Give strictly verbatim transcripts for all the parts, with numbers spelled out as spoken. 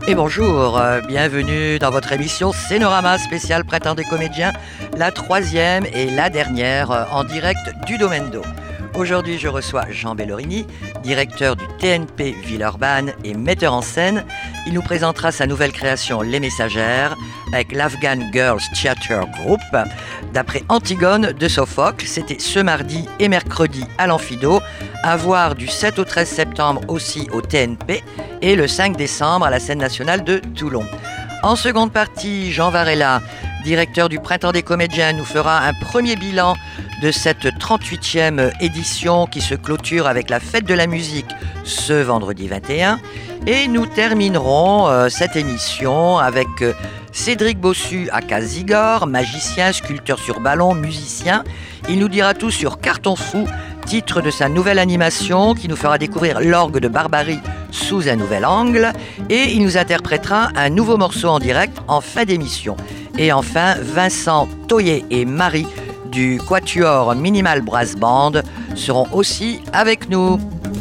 Et bonjour, euh, bienvenue dans votre émission Scénorama spécial Printemps des comédiens, la troisième et la dernière euh, en direct du Domaine d'Eau. Aujourd'hui, je reçois Jean Bellorini, directeur du T N P Villeurbanne et metteur en scène. Il nous présentera sa nouvelle création Les Messagères avec l'Afghan Girls Theatre Group d'après Antigone de Sophocle. C'était ce mardi et mercredi à l'Amphido, à voir du sept au treize septembre aussi au T N P et le cinq décembre à la Scène nationale de Toulon. En seconde partie, Jean Varela, directeur du Printemps des comédiens, nous fera un premier bilan de cette trente-huitième édition qui se clôture avec la fête de la musique ce vendredi vingt et un. Et nous terminerons euh, cette émission avec euh, Cédric Bossu à Casigor, magicien, sculpteur sur ballon, musicien. Il nous dira tout sur Carton Fou, titre de sa nouvelle animation qui nous fera découvrir l'orgue de Barbarie sous un nouvel angle. Et il nous interprétera un nouveau morceau en direct en fin d'émission. Et enfin, Vincent Toyer et Marie du Quatuor Minimal Brass Band seront aussi avec nous.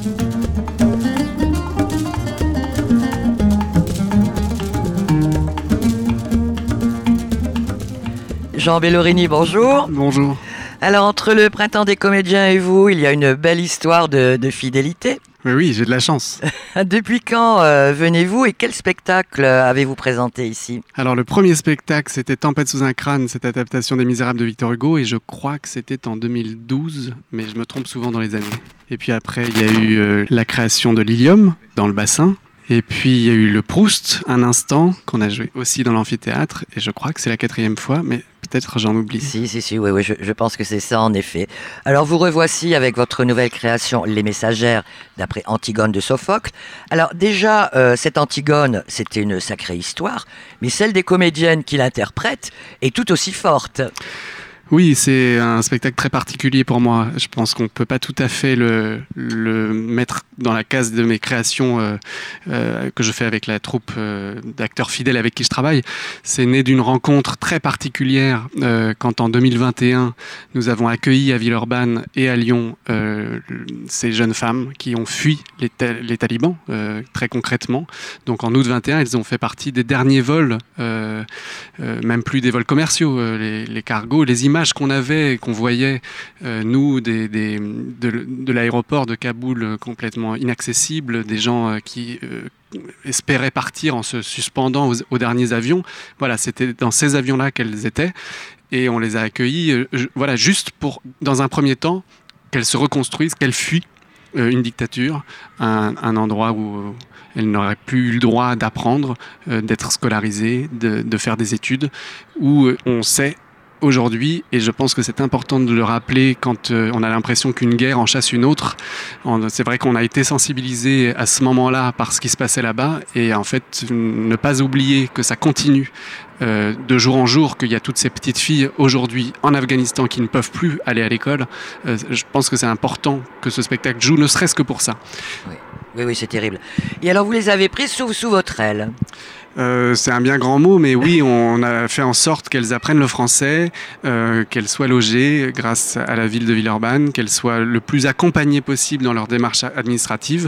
Jean Bellorini, bonjour. Bonjour. Alors, entre le Printemps des comédiens et vous, il y a une belle histoire de, de fidélité. Oui, oui, j'ai de la chance. Depuis quand euh, venez-vous et quel spectacle avez-vous présenté ici ? Alors, le premier spectacle, c'était Tempête sous un crâne, cette adaptation des Misérables de Victor Hugo, et je crois que c'était en deux mille douze, mais je me trompe souvent dans les années. Et puis après, il y a eu euh, la création de l'Ilium, dans le bassin. Et puis, il y a eu le Proust, un instant, qu'on a joué aussi dans l'amphithéâtre, et je crois que c'est la quatrième fois, mais peut-être j'en oublie. Si, si, si, oui, oui, je, je pense que c'est ça en effet. Alors vous revoici avec votre nouvelle création Les Messagères d'après Antigone de Sophocle. Alors déjà, euh, cette Antigone, c'était une sacrée histoire, mais celle des comédiennes qui l'interprètent est tout aussi forte. Oui, c'est un spectacle très particulier pour moi. Je pense qu'on ne peut pas tout à fait le, le mettre dans la case de mes créations euh, euh, que je fais avec la troupe euh, d'acteurs fidèles avec qui je travaille. C'est né d'une rencontre très particulière euh, quand en deux mille vingt et un, nous avons accueilli à Villeurbanne et à Lyon euh, ces jeunes femmes qui ont fui les, ta- les talibans, euh, très concrètement. Donc en août vingt et un, elles ont fait partie des derniers vols, euh, euh, même plus des vols commerciaux, euh, les, les cargos, les images qu'on avait, qu'on voyait, euh, nous, des, des, de, de l'aéroport de Kaboul euh, complètement inaccessible, des gens euh, qui euh, espéraient partir en se suspendant aux, aux derniers avions. Voilà, c'était dans ces avions-là qu'elles étaient, et on les a accueillis, euh, je, voilà, juste pour, dans un premier temps, qu'elles se reconstruisent, qu'elles fuient euh, une dictature, un, un endroit où euh, elles n'auraient plus eu le droit d'apprendre, euh, d'être scolarisées, de, de faire des études, où euh, on sait aujourd'hui, et je pense que c'est important de le rappeler quand euh, on a l'impression qu'une guerre en chasse une autre. On, c'est vrai qu'on a été sensibilisé à ce moment-là par ce qui se passait là-bas, et en fait, ne pas oublier que ça continue euh, de jour en jour, qu'il y a toutes ces petites filles aujourd'hui en Afghanistan qui ne peuvent plus aller à l'école. Euh, je pense que c'est important que ce spectacle joue, ne serait-ce que pour ça. Oui, oui, oui, c'est terrible. Et alors, vous les avez prises sous, sous votre aile ? Euh, c'est un bien grand mot, mais oui, on a fait en sorte qu'elles apprennent le français, euh, qu'elles soient logées grâce à la ville de Villeurbanne, qu'elles soient le plus accompagnées possible dans leur démarche administrative.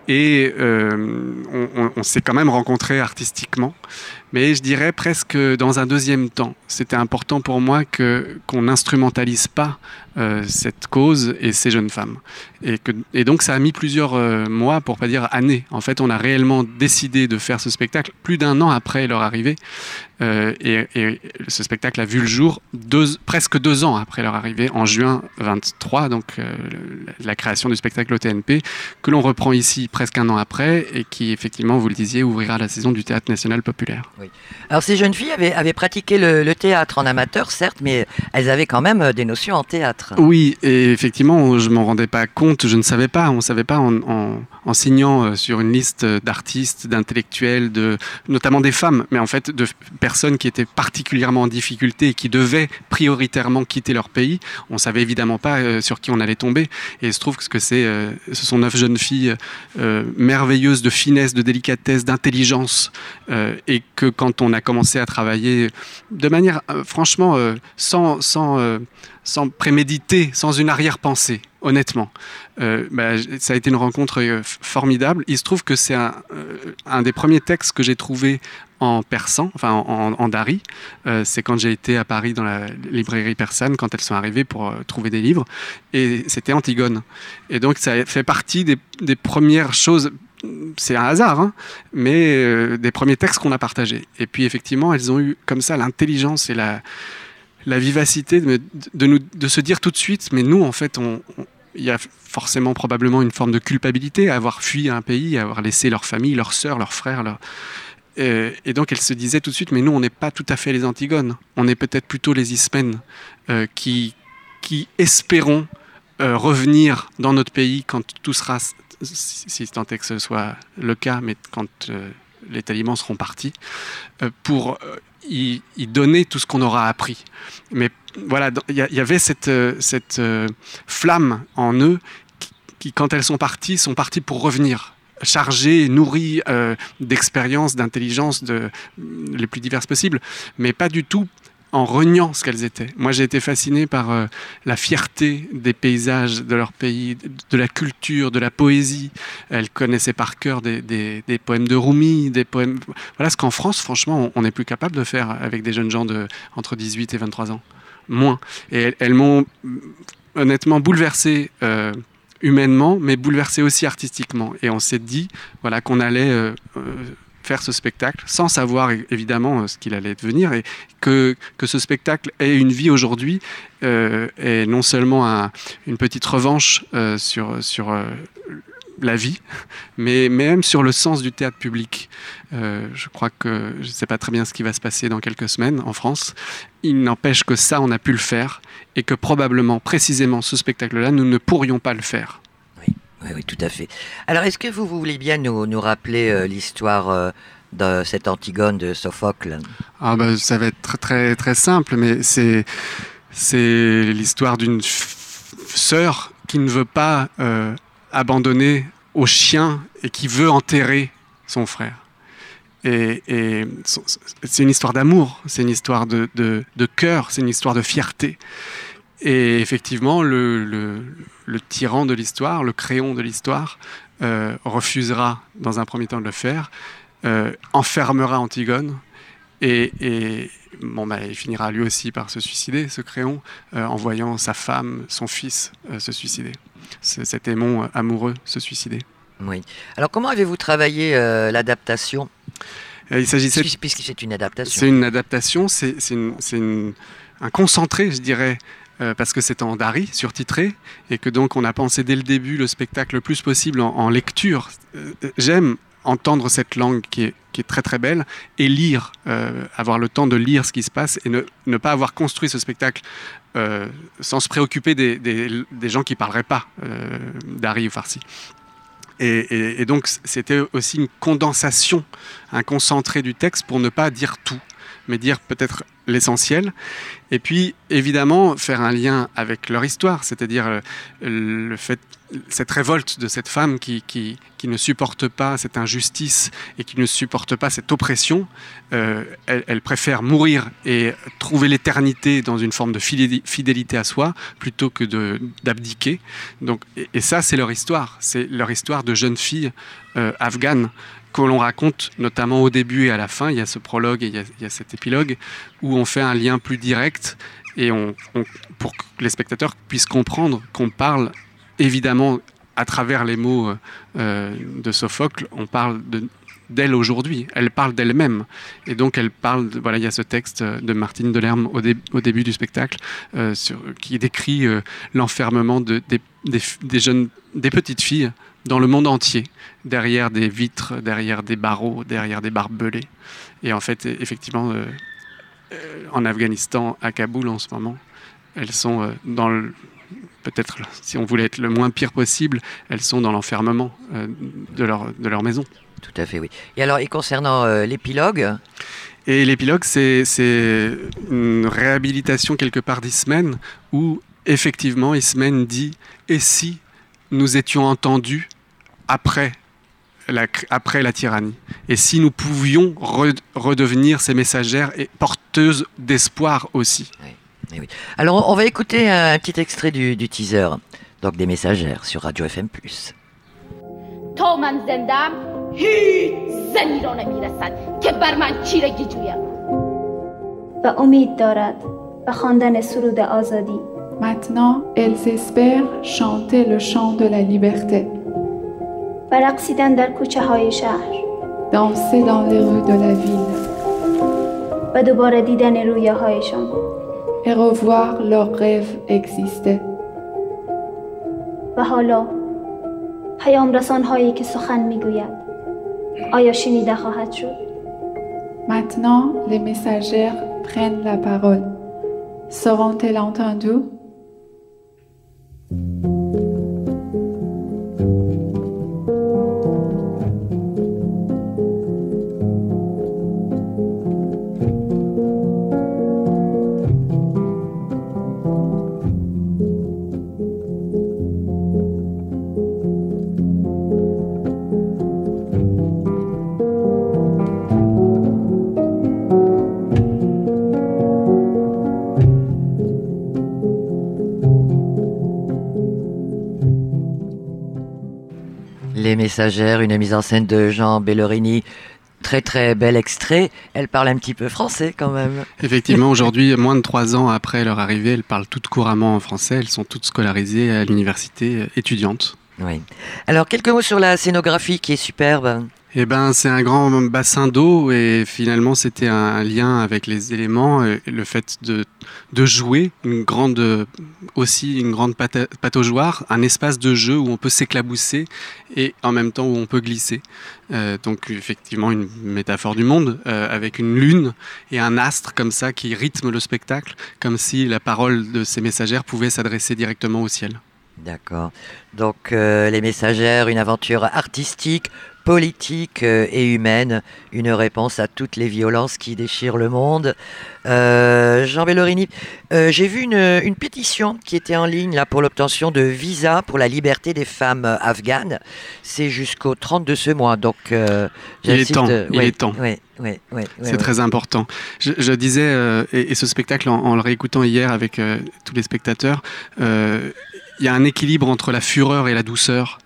Et euh, on, on, on s'est quand même rencontrés artistiquement. Mais je dirais presque dans un deuxième temps. C'était important pour moi que, qu'on n'instrumentalise pas euh, cette cause et ces jeunes femmes. Et, que, et donc ça a mis plusieurs euh, mois, pour pas dire années. En fait, on a réellement décidé de faire ce spectacle plus d'un an après leur arrivée. Euh, et, et ce spectacle a vu le jour deux, presque deux ans après leur arrivée, en juin vingt-trois, donc euh, la création du spectacle au T N P, que l'on reprend ici presque un an après, et qui effectivement, vous le disiez, ouvrira la saison du Théâtre National Populaire. Oui. Alors ces jeunes filles avaient, avaient pratiqué le, le théâtre en amateur, certes, mais elles avaient quand même des notions en théâtre. Oui, et effectivement, je ne m'en rendais pas compte, je ne savais pas, on ne savait pas en, en, en signant sur une liste d'artistes, d'intellectuels, de, notamment des femmes, mais en fait de personnes qui étaient particulièrement en difficulté et qui devaient prioritairement quitter leur pays. On ne savait évidemment pas euh, sur qui on allait tomber. Et il se trouve que c'est, euh, ce sont neuf jeunes filles euh, merveilleuses de finesse, de délicatesse, d'intelligence, euh, et que que quand on a commencé à travailler de manière euh, franchement euh, sans, sans, euh, sans préméditer, sans une arrière-pensée, honnêtement, euh, bah, ça a été une rencontre euh, formidable. Il se trouve que c'est un, euh, un des premiers textes que j'ai trouvé en persan, enfin en, en, en dari. Euh, c'est quand j'ai été à Paris dans la librairie persane, quand elles sont arrivées pour euh, trouver des livres, et c'était Antigone. Et donc ça fait partie des, des premières choses. C'est un hasard, hein, mais euh, des premiers textes qu'on a partagés. Et puis effectivement, elles ont eu comme ça l'intelligence et la, la vivacité de, de, nous, de se dire tout de suite, mais nous, en fait, on, on, il y a forcément probablement une forme de culpabilité à avoir fui un pays, à avoir laissé leur famille, leurs sœurs, leurs frères. Leur... Et, et donc elles se disaient tout de suite, mais nous, on n'est pas tout à fait les Antigones. On est peut-être plutôt les Ismènes euh, qui, qui espérons euh, revenir dans notre pays quand tout sera... si tant est que ce soit le cas, mais quand euh, les talibans seront partis, euh, pour euh, y, y donner tout ce qu'on aura appris. Mais voilà, il y, y avait cette, euh, cette euh, flamme en eux qui, qui, quand elles sont parties, sont parties pour revenir, chargées, nourries euh, d'expériences, d'intelligence, de, les plus diverses possibles, mais pas du tout en reniant ce qu'elles étaient. Moi, j'ai été fasciné par euh, la fierté des paysages de leur pays, de la culture, de la poésie. Elles connaissaient par cœur des, des, des poèmes de Rumi, des poèmes... Voilà ce qu'en France, franchement, on n'est plus capable de faire avec des jeunes gens de, entre dix-huit et vingt-trois ans. Moins. Et elles, elles m'ont honnêtement bouleversé euh, humainement, mais bouleversé aussi artistiquement. Et on s'est dit voilà, qu'on allait... Euh, euh, faire ce spectacle, sans savoir évidemment ce qu'il allait devenir, et que, que ce spectacle ait une vie aujourd'hui, euh, et non seulement un, une petite revanche euh, sur, sur euh, la vie, mais, mais même sur le sens du théâtre public. Euh, je crois que je ne sais pas très bien ce qui va se passer dans quelques semaines en France. Il n'empêche que ça, on a pu le faire, et que probablement, précisément, ce spectacle-là, nous ne pourrions pas le faire. Oui, oui, tout à fait. Alors, est-ce que vous, vous voulez bien nous, nous rappeler euh, l'histoire euh, de cette Antigone de Sophocle ? Ah ben, ça va être très, très, très simple, mais c'est, c'est l'histoire d'une f- sœur qui ne veut pas euh, abandonner au chien et qui veut enterrer son frère. Et, et c'est une histoire d'amour, c'est une histoire de, de, de cœur, c'est une histoire de fierté. Et effectivement, le, le, le tyran de l'histoire, le créon de l'histoire, euh, refusera dans un premier temps de le faire, euh, enfermera Antigone, et, et bon, bah, il finira lui aussi par se suicider, ce créon, euh, en voyant sa femme, son fils euh, se suicider. C'est, cet aimant euh, amoureux se suicider. Oui. Alors, comment avez-vous travaillé euh, l'adaptation ? Il s'agissait... Puisque c'est une adaptation. C'est une adaptation, c'est, c'est, une, c'est une, un concentré, je dirais, Euh, parce que c'est en dari, surtitré, et que donc on a pensé dès le début le spectacle le plus possible en, en lecture. Euh, j'aime entendre cette langue qui est, qui est très très belle, et lire, euh, avoir le temps de lire ce qui se passe, et ne, ne pas avoir construit ce spectacle euh, sans se préoccuper des, des, des gens qui ne parleraient pas euh, dari ou farsi. Et, et, et donc c'était aussi une condensation, un concentré du texte pour ne pas dire tout, mais dire peut-être l'essentiel. Et puis, évidemment, faire un lien avec leur histoire, c'est-à-dire le fait, cette révolte de cette femme qui, qui, qui ne supporte pas cette injustice et qui ne supporte pas cette oppression. Euh, elle, elle préfère mourir et trouver l'éternité dans une forme de fidélité à soi plutôt que de, d'abdiquer. Donc, et, et ça, c'est leur histoire. C'est leur histoire de jeune fille euh, afghane que l'on raconte notamment au début et à la fin. Il y a ce prologue et il y a, il y a cet épilogue où on fait un lien plus direct et on, on, pour que les spectateurs puissent comprendre qu'on parle évidemment à travers les mots euh, de Sophocle, on parle de, d'elle aujourd'hui, elle parle d'elle-même, et donc elle parle, de, voilà, il y a ce texte de Martine Delerme au, dé, au début du spectacle euh, sur, qui décrit euh, l'enfermement de, des, des, des jeunes, des petites filles dans le monde entier, derrière des vitres, derrière des barreaux, derrière des barbelés. Et en fait, effectivement, euh, euh, en Afghanistan, à Kaboul en ce moment, elles sont euh, dans le... Peut-être, si on voulait être le moins pire possible, elles sont dans l'enfermement euh, de, leur, de leur maison. Tout à fait, oui. Et alors, et concernant euh, l'épilogue ? Et l'épilogue, c'est, c'est une réhabilitation quelque part d'Ismène, où effectivement, Ismène dit « Et si nous étions entendus après la, après la tyrannie. Et si nous pouvions re, redevenir ces messagères et porteuses d'espoir aussi. Oui, oui, oui. Alors on va écouter un, un petit extrait du, du teaser, donc des messagères sur Radio F M plus. تا من زندم هیچ زنی را نمیرسد که بر من چیرگی جوید و امید دارد به خواندن سرود آزادی. Maintenant, elles espèrent chanter le chant de la liberté. و رقصیدن در کوچه های شهر. Danser dans les rues de la ville. و دوباره دیدن رویاهایشان. Et revoir leurs rêves exister. و حالا پیام رسان هایی که سخن میگوید آیا شنیده خواهد شد؟ Maintenant, les messagères prennent la parole. Seront-elles entendues? Les messagères, une mise en scène de Jean Bellorini. Très très bel extrait. Elle parle un petit peu français quand même. Effectivement, aujourd'hui, moins de trois ans après leur arrivée, elles parlent toutes couramment en français. Elles sont toutes scolarisées à l'université, étudiantes. Oui. Alors, quelques mots sur la scénographie qui est superbe. Eh ben, c'est un grand bassin d'eau et finalement c'était un lien avec les éléments, le fait de, de jouer, une grande, aussi une grande pata, pataugeoire, un espace de jeu où on peut s'éclabousser et en même temps où on peut glisser. Euh, donc effectivement une métaphore du monde euh, avec une lune et un astre comme ça qui rythme le spectacle, comme si la parole de ces messagères pouvait s'adresser directement au ciel. D'accord. Donc euh, les messagères, une aventure artistique, politique euh, et humaine, une réponse à toutes les violences qui déchirent le monde. Euh, Jean Bellorini, euh, j'ai vu une, une pétition qui était en ligne là, pour l'obtention de visa pour la liberté des femmes euh, afghanes. C'est jusqu'au trente de ce mois, donc euh, il est temps. Euh, il ouais, est temps. Ouais, ouais, ouais, c'est ouais, très ouais. important. Je, je disais, euh, et, et ce spectacle, en, en le réécoutant hier avec euh, tous les spectateurs, euh, il y a un équilibre entre la fureur et la douceur.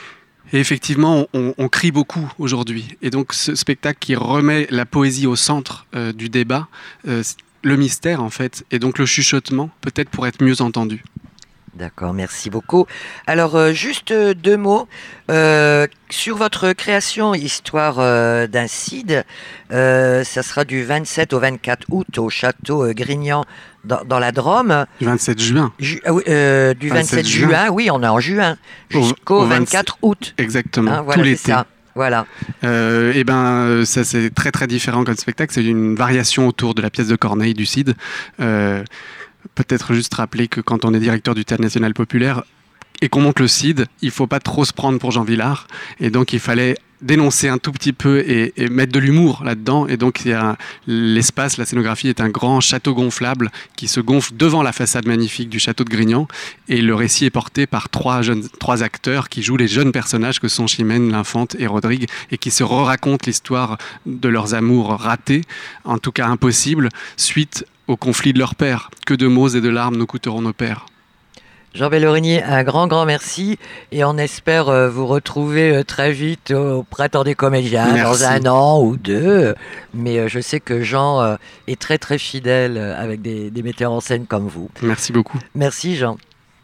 Et effectivement, on, on crie beaucoup aujourd'hui. Et donc, ce spectacle qui remet la poésie au centre euh, du débat, euh, le mystère en fait, et donc le chuchotement, peut-être pour être mieux entendu. D'accord, merci beaucoup. Alors, euh, juste euh, deux mots euh, sur votre création Histoire euh, d'un Cid. Euh, ça sera du vingt-sept au vingt-quatre août au château euh, Grignan dans, dans la Drôme. Du vingt-sept juin. Ju- euh, euh, du vingt-sept, vingt-sept juin. juin, oui, on est en juin, jusqu'au au, au vingt-quatre août. Exactement, hein, voilà, tout l'été. C'est ça. Voilà. Euh, et ben, ça c'est très très différent comme spectacle. C'est une variation autour de la pièce de Corneille du Cid. Euh, Peut-être juste rappeler que quand on est directeur du Théâtre National Populaire et qu'on monte le Cid, il ne faut pas trop se prendre pour Jean Vilar. Et donc il fallait dénoncer un tout petit peu et, et mettre de l'humour là-dedans. Et donc il y a l'espace, la scénographie est un grand château gonflable qui se gonfle devant la façade magnifique du château de Grignan. Et le récit est porté par trois, jeunes, trois acteurs qui jouent les jeunes personnages que sont Chimène, l'Infante et Rodrigue et qui se re-racontent l'histoire de leurs amours ratés, en tout cas impossibles, suite au conflit de leur père. Que de mots et de larmes nous coûteront nos pères. Jean Bellorini, un grand, grand merci et on espère euh, vous retrouver euh, très vite au Printemps des Comédiens, merci. Dans un an ou deux. Mais euh, je sais que Jean euh, est très, très fidèle euh, avec des, des metteurs en scène comme vous. Merci beaucoup. Merci Jean.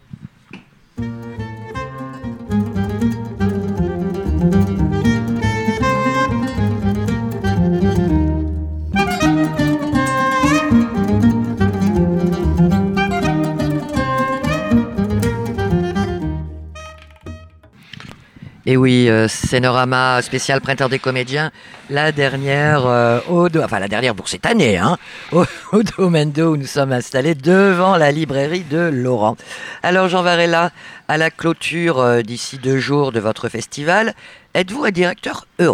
Et oui, euh, Scénorama spécial Printemps des Comédiens, la dernière, euh, au do... enfin la dernière pour cette année, hein, au, au Domendo où nous sommes installés devant la librairie de Laurent. Alors Jean Varela, à la clôture euh, d'ici deux jours de votre festival, êtes-vous un directeur heureux ?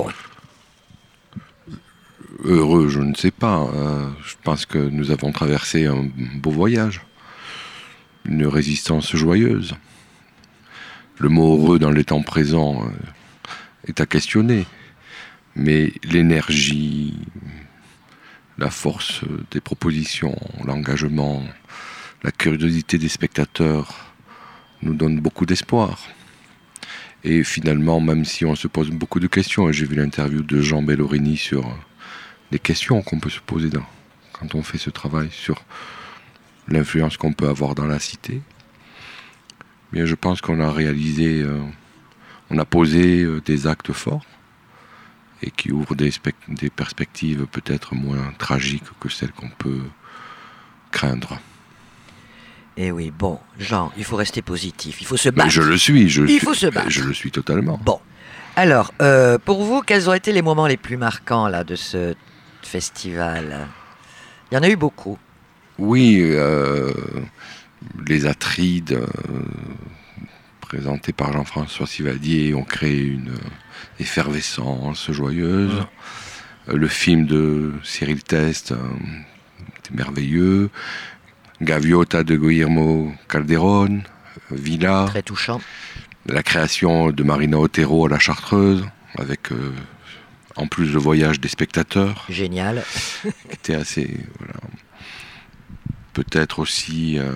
Heureux, je ne sais pas. Euh, je pense que nous avons traversé un beau voyage, une résistance joyeuse. Le mot heureux dans les temps présents est à questionner. Mais l'énergie, la force des propositions, l'engagement, la curiosité des spectateurs nous donnent beaucoup d'espoir. Et finalement, même si on se pose beaucoup de questions, et j'ai vu l'interview de Jean Bellorini sur les questions qu'on peut se poser dans, quand on fait ce travail, sur l'influence qu'on peut avoir dans la cité, bien, je pense qu'on a réalisé, euh, on a posé euh, des actes forts et qui ouvrent des, spect- des perspectives peut-être moins tragiques que celles qu'on peut craindre. Et oui, bon, Jean, il faut rester positif, il faut se battre. Mais je le suis, je, Il suis, faut se battre. Je le suis totalement. Bon, alors, euh, pour vous, quels ont été les moments les plus marquants là, de ce festival? Il y en a eu beaucoup. Oui, euh, les Atrides, euh, présentés par Jean-François Sivadier, ont créé une euh, effervescence joyeuse. Mmh. Le film de Cyril Teste euh, était merveilleux. Gaviota de Guillermo Calderón, Villa. Très touchant. La création de Marina Otero à la Chartreuse, avec euh, en plus le voyage des spectateurs. Génial. Qui était assez... Voilà. Peut-être aussi euh,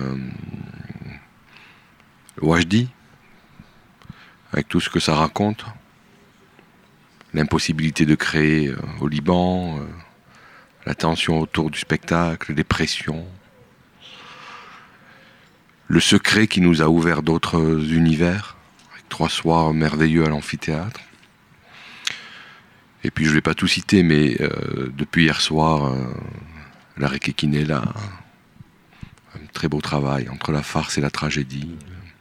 Wajdi, avec tout ce que ça raconte. L'impossibilité de créer euh, au Liban, euh, la tension autour du spectacle, les pressions. Le secret qui nous a ouvert d'autres univers, avec trois soirs merveilleux à l'amphithéâtre. Et puis je ne vais pas tout citer, mais euh, depuis hier soir, euh, la Requequinela, un très beau travail entre la farce et la tragédie.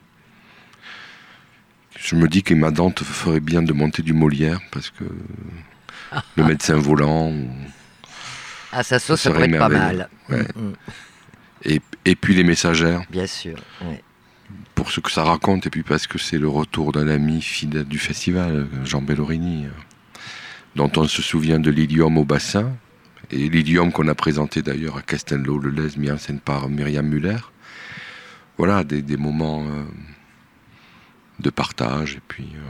Je me dis que ma Dante ferait bien de monter du Molière, parce que le médecin volant... Ah, ça sauce, ça pourrait être pas mal. Ouais. Mm-hmm. Et, et puis les messagères. Bien sûr, oui. Pour ce que ça raconte, et puis parce que c'est le retour d'un ami fidèle du festival, Jean Bellorini, dont on se souvient de l'Idiome au bassin, et l'Idiome qu'on a présenté d'ailleurs à Castelnau-le-Lez, mis en scène par Myriam Muller. Voilà, des, des moments euh, de partage, et puis euh,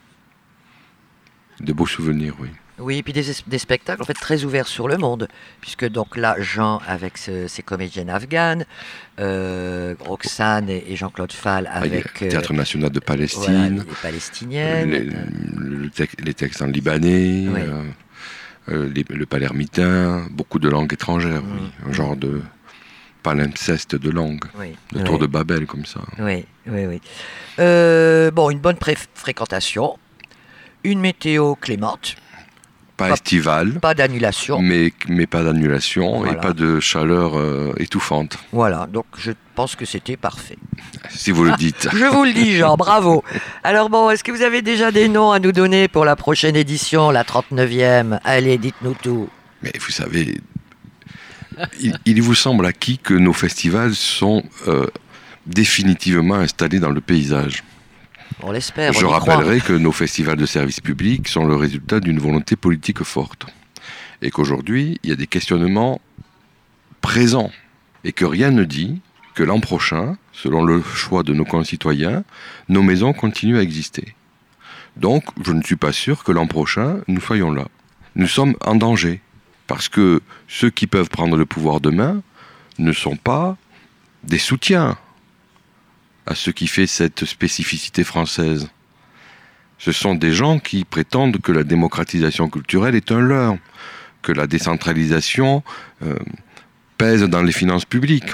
de beaux souvenirs, oui. Oui, et puis des, des spectacles en fait très ouverts sur le monde, puisque donc là, Jean avec ce, ses comédiennes afghanes, euh, Roxane et, et Jean-Claude Fall avec... Le Théâtre euh, National de Palestine, voilà, les Palestiniennes, les, euh, le texte, les textes en libanais, oui. euh, euh, les, le palermitain, beaucoup de langues étrangères, mmh. oui, un mmh. genre de palimpseste de langues, oui. de oui. tour de Babel comme ça. Oui, oui, oui. Euh, bon, une bonne pré- fréquentation, une météo clémente. Pas, pas estivale. Pas d'annulation. Mais, mais pas d'annulation voilà. Et pas de chaleur euh, étouffante. Voilà, donc je pense que c'était parfait. Si vous le dites. Je vous le dis, Jean, bravo. Alors bon, est-ce que vous avez déjà des noms à nous donner pour la prochaine édition, la trente-neuvième? Allez, dites-nous tout. Mais vous savez, il, il vous semble acquis que nos festivals sont euh, définitivement installés dans le paysage. On l'espère. Je on rappellerai croit. que nos festivals de service public sont le résultat d'une volonté politique forte. Et qu'aujourd'hui, il y a des questionnements présents. Et que rien ne dit que l'an prochain, selon le choix de nos concitoyens, nos maisons continuent à exister. Donc, je ne suis pas sûr que l'an prochain, nous soyons là. Nous sommes en danger. Parce que ceux qui peuvent prendre le pouvoir demain ne sont pas des soutiens à ce qui fait cette spécificité française. Ce sont des gens qui prétendent que la démocratisation culturelle est un leurre, que la décentralisation euh, pèse dans les finances publiques,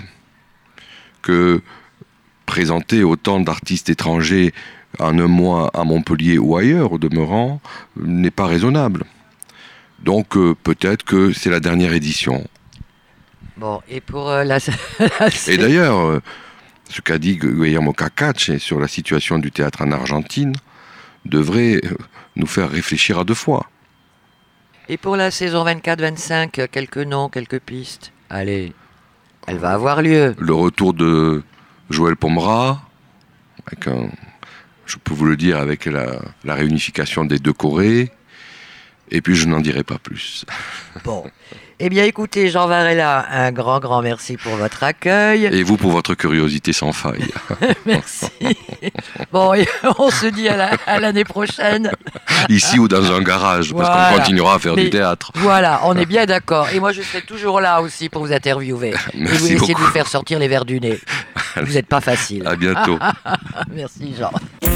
que présenter autant d'artistes étrangers en un mois à Montpellier ou ailleurs, au demeurant, n'est pas raisonnable. Donc euh, peut-être que c'est la dernière édition. Bon, et pour euh, la... et d'ailleurs... Euh, ce qu'a dit Guillermo Cacace sur la situation du théâtre en Argentine devrait nous faire réfléchir à deux fois. Et pour la saison vingt-quatre vingt-cinq, quelques noms, quelques pistes. Allez, elle va avoir lieu. Le retour de Joël Pomera, avec un, je peux vous le dire, avec la, la réunification des deux Corées, Et puis je n'en dirai pas plus. Bon. Eh bien, écoutez, Jean Varela, un grand, grand merci pour votre accueil. Et vous pour votre curiosité sans faille. Merci. Bon, et on se dit à, la, à l'année prochaine. Ici ou dans un garage, parce voilà. qu'on continuera à faire Mais, du théâtre. Voilà, on est bien d'accord. Et moi, je serai toujours là aussi pour vous interviewer. Merci et vous essayer beaucoup. de vous faire sortir les verres du nez. Vous n'êtes pas facile. À bientôt. Merci, Jean.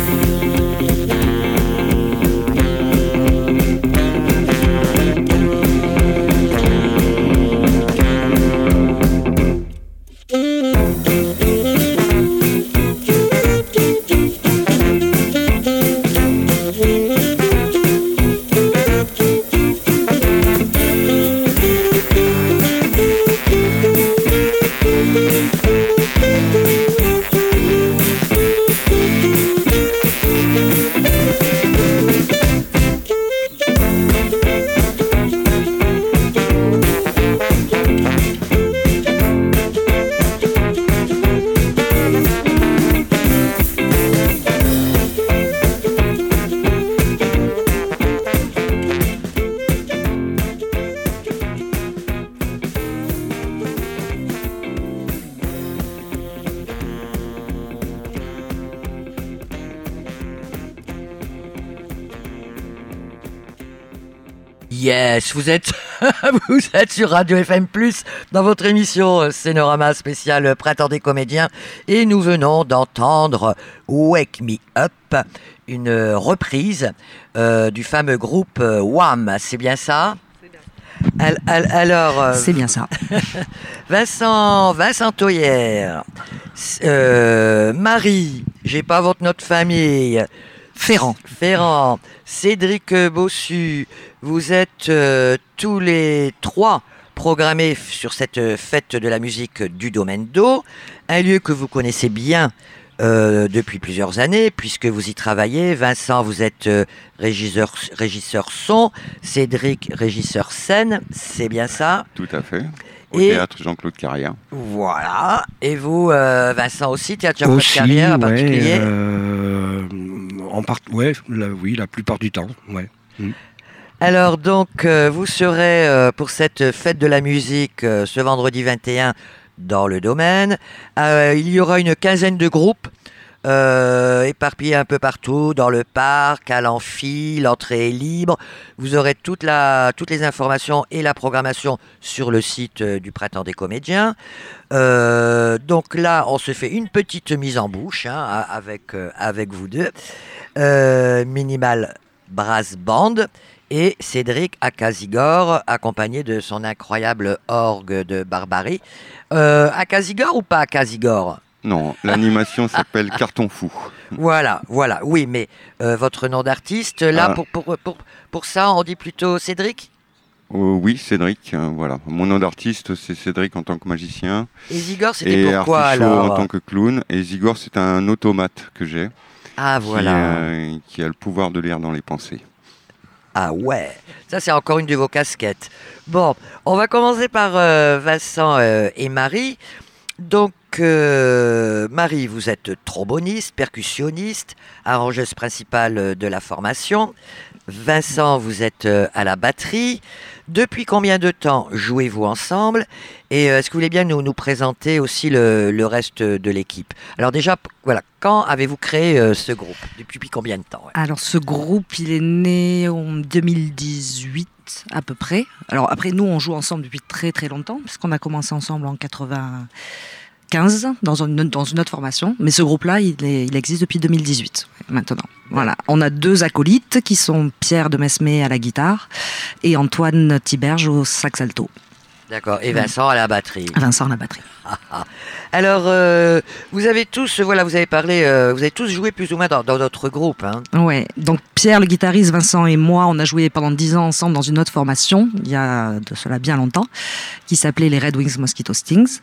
Yes, vous êtes, vous êtes sur Radio F M plus, dans votre émission Scénorama spécial Printemps des comédiens, et nous venons d'entendre Wake Me Up, une reprise euh, du fameux groupe Wham, c'est bien ça ? Al- al- alors, euh, c'est bien ça. Vincent, Vincent Toyère, euh, Marie, j'ai pas votre nom de famille. Ferrand. Ferrand, Cédric Bossu, vous êtes euh, tous les trois programmés sur cette fête de la musique du Domaine d'Eau, un lieu que vous connaissez bien euh, depuis plusieurs années, puisque vous y travaillez. Vincent, vous êtes euh, régisseur, régisseur son, Cédric, régisseur scène, c'est bien ça ? Tout à fait. Au Et théâtre Jean-Claude Carrière. Voilà. Et vous, euh, Vincent, aussi, théâtre Jean-Claude Aussi, Carrière en ouais, particulier euh, en part... ouais, la, oui, la plupart du temps. Ouais. Mm. Alors donc, euh, vous serez euh, pour cette fête de la musique euh, ce vendredi vingt et un dans le Domaine. Euh, il y aura une quinzaine de groupes euh, éparpillés un peu partout, dans le parc, à l'amphi, l'entrée est libre. Vous aurez toute la, toutes les informations et la programmation sur le site euh, du Printemps des comédiens. Euh, donc là, on se fait une petite mise en bouche hein, avec, euh, avec vous deux. Euh, Minimal Brass Band. Et Cédric Akazigor, accompagné de son incroyable orgue de barbarie. Euh, Akazigor ou pas Akazigor ? Non, l'animation s'appelle Carton Fou. Voilà, voilà, oui, mais euh, votre nom d'artiste, là, ah. pour, pour, pour, pour ça, on dit plutôt Cédric ? euh, Oui, Cédric, euh, voilà. Mon nom d'artiste, c'est Cédric en tant que magicien. Et Zigor, c'était et pourquoi Artichaut alors en tant que clown. Et Zigor, c'est un automate que j'ai. Ah, voilà. Qui, euh, qui a le pouvoir de lire dans les pensées. Ah ouais, ça c'est encore une de vos casquettes. Bon, on va commencer par euh, Vincent euh, et Marie. Donc, euh, Marie, vous êtes tromboniste, percussionniste, arrangeuse principale de la formation. Vincent, vous êtes euh, à la batterie. Depuis combien de temps jouez-vous ensemble ? Et euh, est-ce que vous voulez bien nous, nous présenter aussi le, le reste de l'équipe ? Alors déjà, voilà, quand avez-vous créé euh, ce groupe ? Depuis combien de temps ? Ouais. Alors ce groupe, il est né en deux mille dix-huit à peu près. Alors après, nous, on joue ensemble depuis très très longtemps, puisqu'on a commencé ensemble en quatre-vingt-quinze dans une, dans une autre formation. Mais ce groupe-là, il, est, il existe depuis deux mille dix-huit maintenant. Voilà. On a deux acolytes qui sont Pierre de Mesmé à la guitare et Antoine Tiberge au sax alto. D'accord. Et Vincent à la batterie. Vincent à la batterie. Alors, euh, vous avez tous, voilà, vous avez parlé, euh, vous avez tous joué plus ou moins dans, dans notre groupe. Hein. Ouais. Donc Pierre, le guitariste, Vincent et moi, on a joué pendant dix ans ensemble dans une autre formation, il y a de cela bien longtemps, qui s'appelait les Red Wings Mosquito Stings.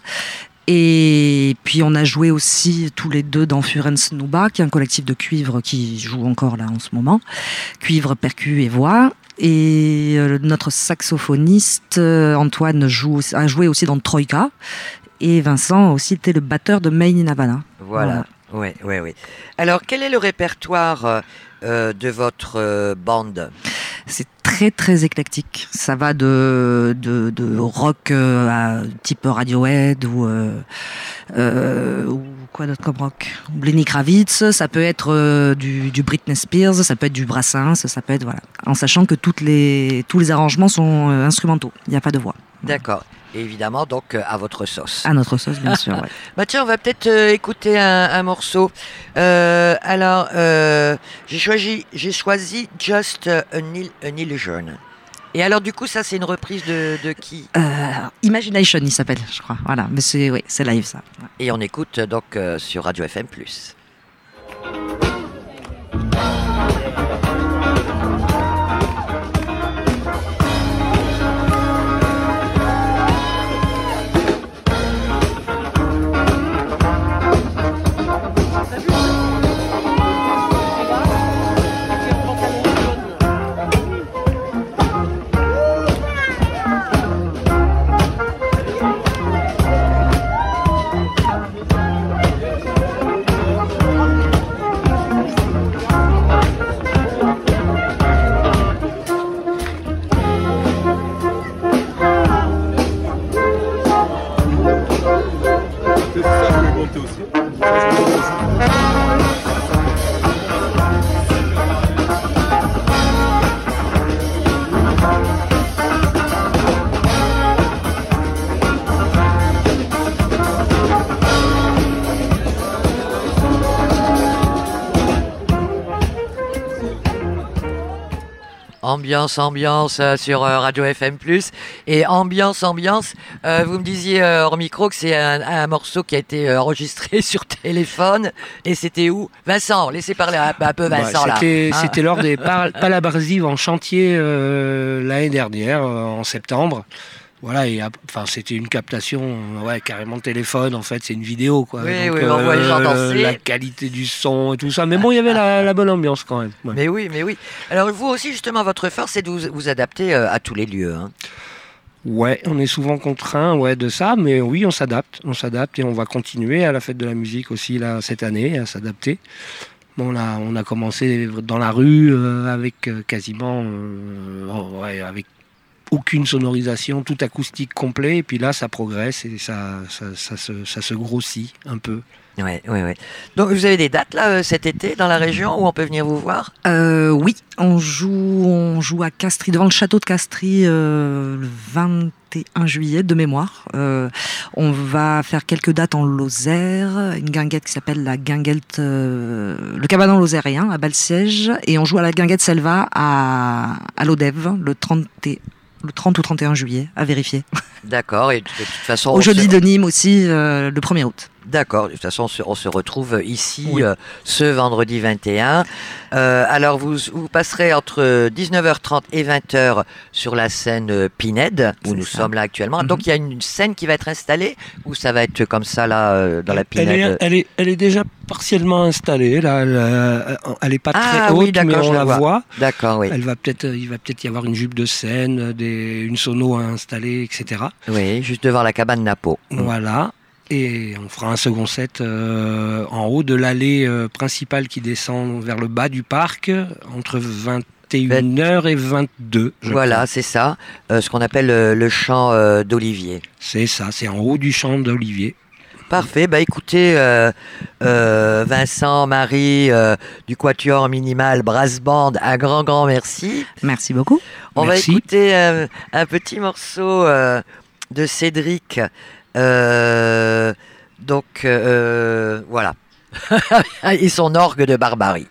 Et puis on a joué aussi tous les deux dans Furens Nuba, qui est un collectif de cuivre qui joue encore là en ce moment. Cuivre, percu et voix. Et euh, notre saxophoniste euh, Antoine joue, a joué aussi dans Troïka. Et Vincent aussi était le batteur de Main in Havana. Voilà, oui, oui, oui. Alors quel est le répertoire euh, de votre euh, bande ? C'est très très éclectique. Ça va de de, de rock euh, à type Radiohead ou euh, euh, ou quoi d'autre comme rock. Lenny Kravitz. Ça peut être euh, du, du Britney Spears, ça peut être du Brassens, ça peut être voilà. En sachant que toutes les tous les arrangements sont euh, instrumentaux. Il n'y a pas de voix. D'accord. Et évidemment, donc, euh, à votre sauce. À notre sauce, bien sûr. Ouais. Bah tiens, on va peut-être euh, écouter un, un morceau. Euh, alors, euh, j'ai choisi, j'ai choisi Just an, Il- an Illusion. Et alors, du coup, ça, c'est une reprise de, de qui euh, Imagination, il s'appelle, je crois. Voilà, mais c'est oui, c'est live ça. Ouais. Et on écoute donc euh, sur Radio F M plus. Ambiance, ambiance euh, sur euh, Radio F M plus. Et ambiance, ambiance, euh, vous me disiez euh, hors micro que c'est un, un morceau qui a été euh, enregistré sur téléphone. Et c'était où Vincent, laissez parler un, un peu Vincent bah, c'était, là. Hein c'était lors des par- Palabrasives en chantier euh, l'année dernière, euh, en septembre. Voilà, et enfin c'était une captation, ouais, carrément téléphone en fait, c'est une vidéo quoi. Oui, Donc, oui, on voit les gens danser. La qualité du son et tout ça, mais bon, il y avait la, la bonne ambiance quand même. Ouais. Mais oui, mais oui. Alors vous aussi justement, votre force, c'est de vous, vous adapter euh, à tous les lieux. Hein. Ouais, on est souvent contraint, ouais, de ça, mais oui, on s'adapte, on s'adapte et on va continuer à la fête de la musique aussi là cette année à s'adapter. Bon, on a, on a commencé dans la rue euh, avec euh, quasiment, euh, oh, ouais, avec aucune sonorisation, tout acoustique complet, et puis là ça progresse et ça, ça, ça, se, ça se grossit un peu. Ouais, ouais, ouais. Donc vous avez des dates là euh, cet été dans la région où on peut venir vous voir euh, Oui, on joue, on joue à Castries, devant le château de Castries euh, le vingt et un juillet de mémoire. Euh, on va faire quelques dates en Lozère, une guinguette qui s'appelle la guinguette, euh, le cabanon lozérien à Balsiège, et on joue à la guinguette Selva à, à l'Odève le trente et le trente ou trente et un juillet, à vérifier. D'accord, et de toute façon... Au Jeudi se... de Nîmes aussi, euh, le premier août. D'accord, de toute façon, on se, on se retrouve ici oui. euh, ce vendredi vingt et un. Euh, alors, vous, vous passerez entre dix-neuf heures trente et vingt heures sur la scène Pinède, où C'est nous ça. sommes là actuellement. Mm-hmm. Donc, il y a une scène qui va être installée, ou ça va être comme ça, là, euh, dans la Pinède elle est, elle, est, elle est déjà partiellement installée, là. Elle n'est pas très ah, haute, oui, mais on la vois. voit. D'accord, oui. Elle va peut-être, il va peut-être y avoir une jupe de scène, des, une sono à installer, et cetera. Oui, juste devant la cabane Napo. Voilà. Et on fera un second set euh, en haut de l'allée euh, principale qui descend vers le bas du parc, entre vingt et une heures et vingt-deux. Voilà, crois. C'est ça, euh, ce qu'on appelle euh, le champ euh, d'Olivier. C'est ça, c'est en haut du champ d'Olivier. Parfait, bah écoutez, euh, euh, Vincent, Marie, euh, du Quatuor Minimal Brass Band, un grand, grand merci. Merci beaucoup. On merci. va écouter euh, un petit morceau euh, de Cédric. Euh, donc euh, voilà. Et son orgue de barbarie.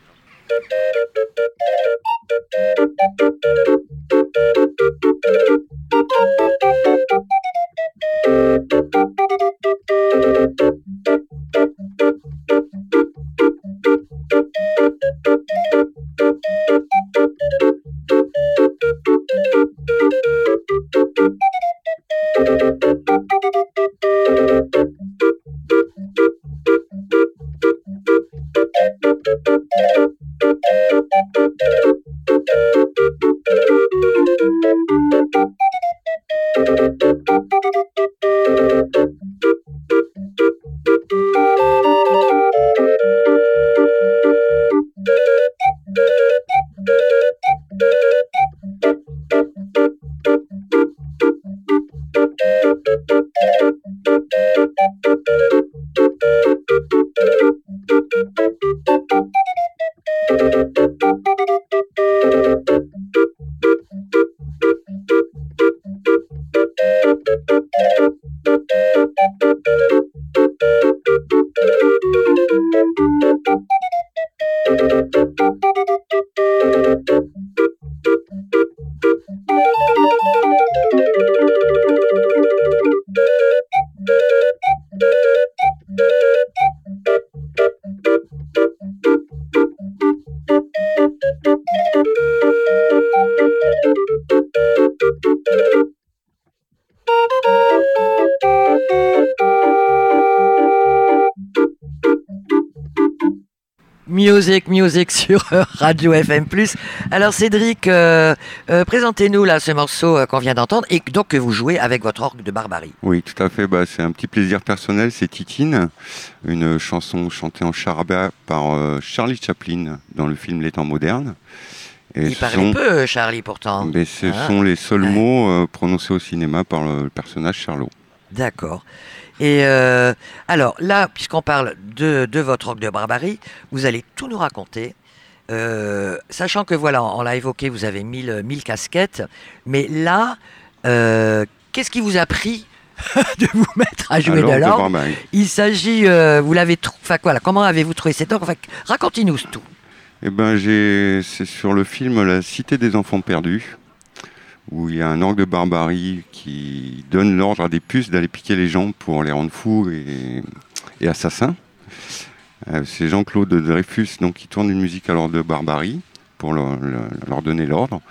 Music, music sur Radio F M plus. Alors Cédric, euh, euh, présentez-nous là ce morceau euh, qu'on vient d'entendre et donc que vous jouez avec votre orgue de Barbarie. Oui, tout à fait. Bah, c'est un petit plaisir personnel. C'est Titine, une chanson chantée en charabia par euh, Charlie Chaplin dans le film Les Temps modernes. Et Il parlait sont... peu, Charlie, pourtant. Mais ce Ah. sont les seuls Ouais. mots euh, prononcés au cinéma par le, le personnage Charlot. D'accord. Et euh, alors là, puisqu'on parle de, de votre orgue de Barbarie, vous allez tout nous raconter. Euh, sachant que voilà, on l'a évoqué, vous avez mille, mille casquettes. Mais là, euh, qu'est-ce qui vous a pris de vous mettre à jouer Alors, de de l'orgue? Barbarie. Il s'agit, euh, vous l'avez trouvé, enfin quoi, là, comment avez-vous trouvé cette orgue? Enfin, racontez-nous tout. Eh ben, j'ai, c'est sur le film La Cité des Enfants Perdus, où il y a un orgue de Barbarie qui donne l'ordre à des puces d'aller piquer les gens pour les rendre fous et, et assassins. Euh, c'est Jean-Claude Dreyfus donc, qui tourne une musique à l'orgue de Barbarie pour leur, leur- leur donner l'ordre.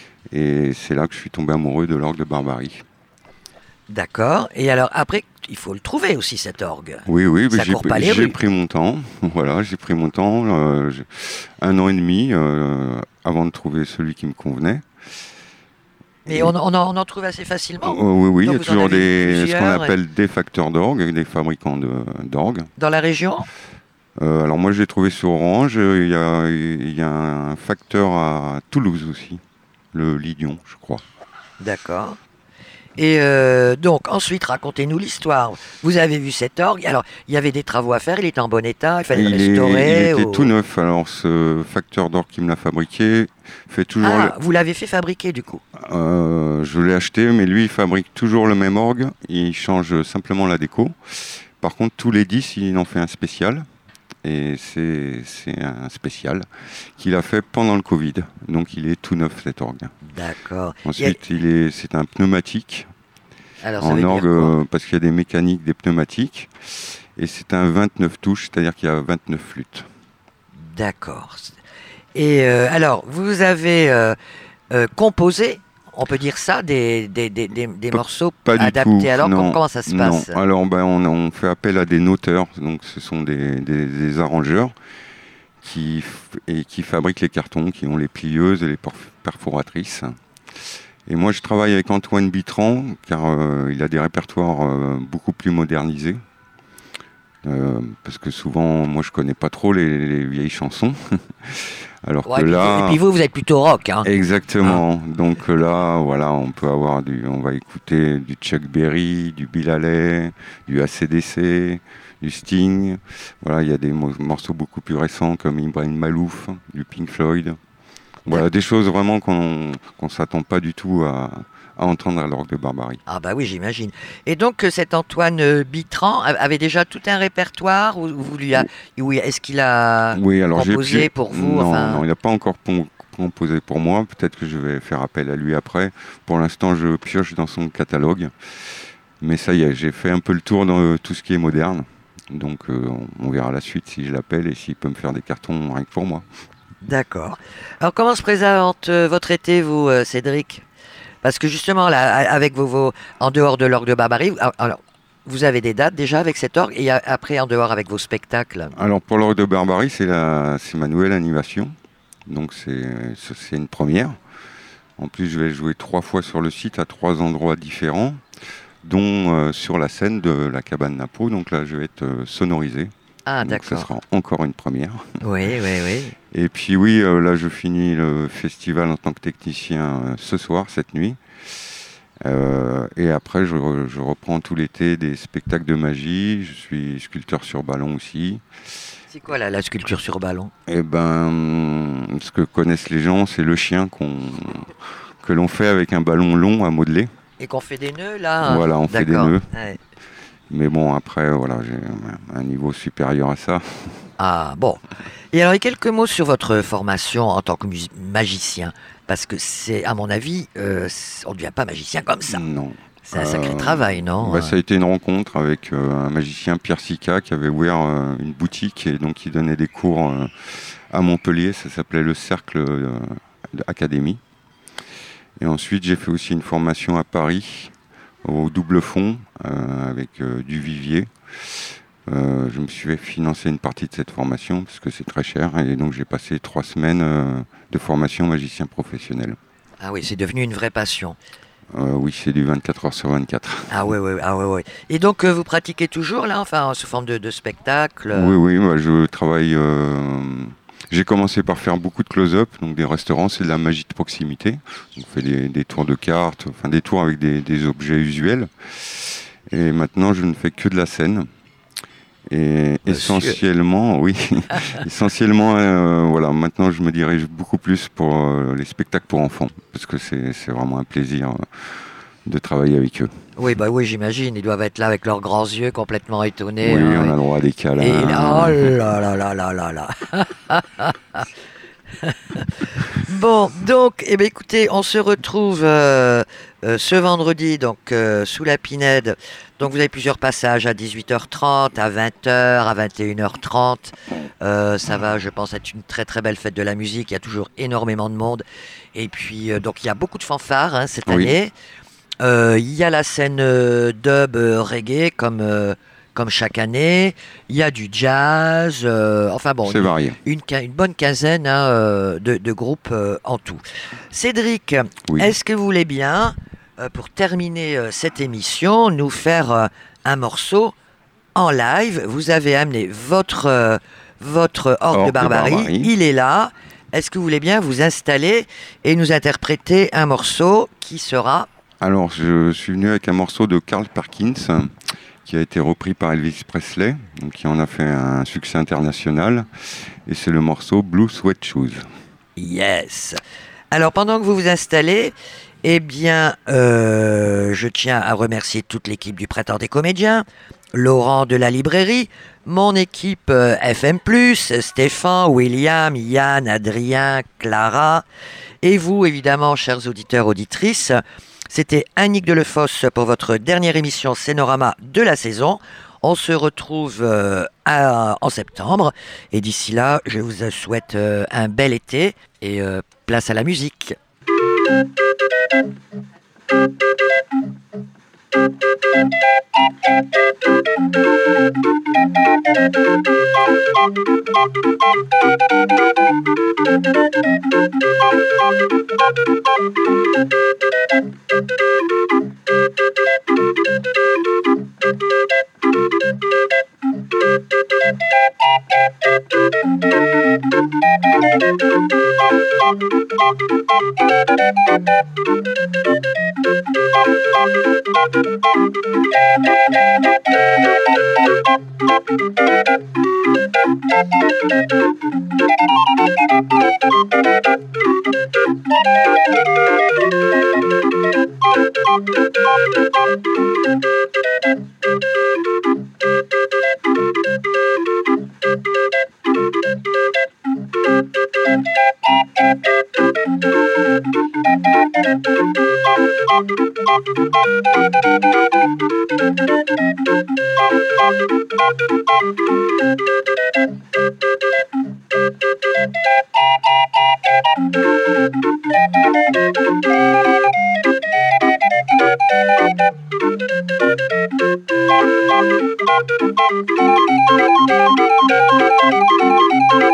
Et c'est là que je suis tombé amoureux de l'orgue de Barbarie. D'accord. Et alors après, il faut le trouver aussi cet orgue. Oui, oui, mais Ça j'ai, court pas les j'ai rues. pris mon temps. Voilà, j'ai pris mon temps. euh, j'ai- un an et demi euh, avant de trouver celui qui me convenait. Mais on, on en, on en trouve assez facilement. Oh, oui, oui, il y Donc a vous en toujours avez des, ce qu'on plusieurs, appelle des facteurs d'orgue, des fabricants de, d'orgue. Dans la région? Euh, alors moi, je l'ai trouvé sur Orange. Il y a, il y a un facteur à Toulouse aussi, le Lydion, je crois. D'accord. Et euh, donc, ensuite, racontez-nous l'histoire. Vous avez vu cet orgue. Alors, il y avait des travaux à faire, il était en bon état, il fallait il, le est- restaurer. il était ou- tout neuf. Alors ce facteur d'orgue qui me l'a fabriqué fait toujours... Ah, vous l'avez fait fabriquer, du coup. le- euh, je l'ai acheté, mais lui, il fabrique toujours le même orgue. Il change simplement la déco. Par contre, tous les dix, il en fait un spécial. Et c'est, c'est un spécial qu'il a fait pendant le Covid. Donc il est tout neuf, cet orgue. D'accord. Ensuite, il est, c'est un pneumatique. Alors, ça veut En dire orgue, quoi euh, parce qu'il y a des mécaniques, des pneumatiques. Et c'est un vingt-neuf touches, c'est-à-dire qu'il y a vingt-neuf flûtes. D'accord. Et euh, alors, vous avez euh, euh, composé, on peut dire ça, des, des, des, des, des Pas- morceaux Pas du adaptés. tout. Alors, non, com- comment ça se non. passe? Alors, ben, on, on fait appel à des noteurs. Donc, ce sont des, des- des arrangeurs qui, f- et qui fabriquent les cartons, qui ont les plieuses et les perf- perforatrices. Et moi, je travaille avec Antoine Bitran, car euh, il a des répertoires euh, beaucoup plus modernisés. Euh, parce que souvent, moi, je connais pas trop les, les vieilles chansons. Alors Ouais, que et, puis là, vous, et puis vous, vous êtes plutôt rock. Hein. exactement. Donc euh, là, voilà, on peut avoir du, on va écouter du Chuck Berry, du Bill Haley, du A C D C, du Sting. Voilà, il y a des mo- morceaux beaucoup plus récents comme Ibrahim Malouf, du Pink Floyd. Voilà, des choses vraiment qu'on qu'on s'attend pas du tout à, à entendre à l'orgue de Barbarie. Ah bah oui, j'imagine. Et donc, euh, cet Antoine euh, Bitran a- avait déjà tout un répertoire ou, ou vous lui a, ou est-ce qu'il a Oui, alors j'ai composé pu- pour vous? Non, enfin... non, il n'a pas encore pon- composé pour moi. Peut-être que je vais faire appel à lui après. Pour l'instant, je pioche dans son catalogue. Mais ça y est, j'ai fait un peu le tour dans euh, tout ce qui est moderne. Donc, euh, on, on verra la suite si je l'appelle et s'il peut me faire des cartons rien que pour moi. D'accord. Alors, comment se présente euh, votre été, vous, euh, Cédric? Parce que justement, là, a- avec vos, vos en dehors de l'orgue de Barbarie, ah, alors, vous avez des dates déjà avec cet orgue et a- après, en dehors, avec vos spectacles. Alors, pour l'orgue de Barbarie, c'est, la, c'est ma nouvelle animation. Donc, c'est, c'est c'est une première. En plus, je vais jouer trois fois sur le site à trois endroits différents, dont euh, sur la scène de la cabane Napo. Donc là, je vais être euh, sonorisé. Ah, Donc, ça d'accord. sera encore une première. Oui, oui, oui. Et puis oui, euh, là, je finis le festival en tant que technicien euh, ce soir, cette nuit. Euh, et après, je, re- je reprends tout l'été des spectacles de magie. Je suis sculpteur sur ballon aussi. C'est quoi la, la sculpture sur ballon? Et ben, ce que connaissent les gens, c'est le chien qu'on, que l'on fait avec un ballon long à modeler. Et qu'on fait des nœuds, là? Voilà, on fait des D'accord. nœuds. Ouais. Mais bon, après, voilà, j'ai un- un niveau supérieur à ça. Ah, bon. Et alors, et quelques mots sur votre formation en tant que mus- magicien. Parce que c'est, à mon avis, euh, c'est- on ne devient pas magicien comme ça. Non. C'est un sacré Euh, travail, non? Bah, ça a été une rencontre avec euh, un magicien, Pierre Sica, qui avait ouvert euh, une boutique et donc il donnait des cours euh, à Montpellier. Ça s'appelait le Cercle euh, Académie. Et ensuite, j'ai fait aussi une formation à Paris, au double fond, euh, avec euh, du Vivier. Euh, je me suis fait financer une partie de cette formation parce que c'est très cher et donc j'ai passé trois semaines euh, de formation magicien professionnel. Ah oui, c'est devenu une vraie passion. Euh, oui, c'est du vingt-quatre heures sur vingt-quatre. Ah oui, oui, ah oui, oui. Et donc euh, vous pratiquez toujours là, enfin sous forme de, de spectacle? Oui, oui, bah, je travaille. Euh, j'ai commencé par faire beaucoup de close-up, donc des restaurants, c'est de la magie de proximité. On fait des, des tours de cartes, enfin des tours avec des, des objets usuels. Et maintenant, je ne fais que de la scène. Et Monsieur. essentiellement, oui, essentiellement, euh, voilà, maintenant je me dirige beaucoup plus pour euh, les spectacles pour enfants, parce que c'est, c'est vraiment un plaisir euh, de travailler avec eux. Oui, bah oui, j'imagine, ils doivent être là avec leurs grands yeux complètement étonnés. Oui, hein, on a le droit à des câlins. Et là, oh là là là là là là. Bon, donc, eh bien, écoutez, on se retrouve euh, euh, ce vendredi, donc euh, sous la Pinède. Donc, vous avez plusieurs passages à dix-huit heures trente, à vingt heures, à vingt et une heures trente. Euh, ça va, je pense, être une très très belle fête de la musique. Il y a toujours énormément de monde. Et puis, euh, donc, il y a beaucoup de fanfares hein, cette Oui. année. Euh, Il y a la scène euh, dub euh, reggae comme, euh, comme chaque année. Il y a du jazz. euh, enfin bon, C'est une, varié. une, quin- une bonne quinzaine hein, euh, de, de groupes euh, en tout. Cédric, Oui. est-ce que vous voulez bien, euh, pour terminer euh, cette émission, nous faire euh, un morceau en live? Vous avez amené votre, euh, votre orgue Orgue de de barbarie. barbarie. Il est là. Est-ce que vous voulez bien vous installer et nous interpréter un morceau qui sera... Alors, je suis venu avec un morceau de Carl Perkins qui a été repris par Elvis Presley, donc qui en a fait un succès international. Et c'est le morceau Blue Sweat Shoes. Yes. Alors pendant que vous vous installez, eh bien, euh, je tiens à remercier toute l'équipe du Printemps des Comédiens, Laurent de la librairie, mon équipe euh, F M plus, Stéphane, William, Yann, Adrien, Clara, et vous évidemment, chers auditeurs, auditrices. C'était Annick Delefosse pour votre dernière émission Scénorama de la saison. On se retrouve euh, à- en septembre. Et d'ici là, je vous souhaite euh, un bel été et euh, place à la musique. Thank you.